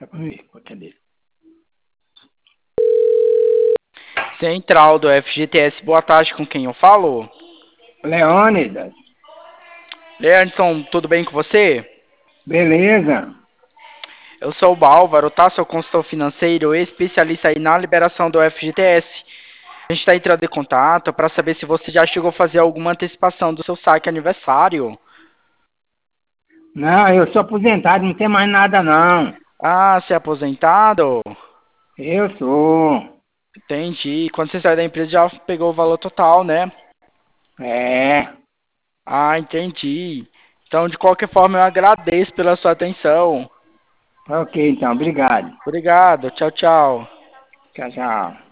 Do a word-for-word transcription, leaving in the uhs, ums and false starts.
Ih, cadê? Central do F G T S, boa tarde, com quem eu falo? Leônidas, Leandson, tudo bem com você? beleza? Eu sou o Bálvaro, tá? Sou consultor financeiro e especialista aí na liberação do F G T S. A gente está entrando em contato para saber se você já chegou a fazer alguma antecipação do seu saque aniversário. Não, eu sou aposentado, não tem mais nada não. Ah, você é aposentado? Eu sou. Entendi. Quando você saiu da empresa já pegou o valor total, né? É. Ah, entendi. Então, de qualquer forma, eu agradeço pela sua atenção. Ok, então, obrigado. Obrigado. Tchau, tchau. Tchau, tchau.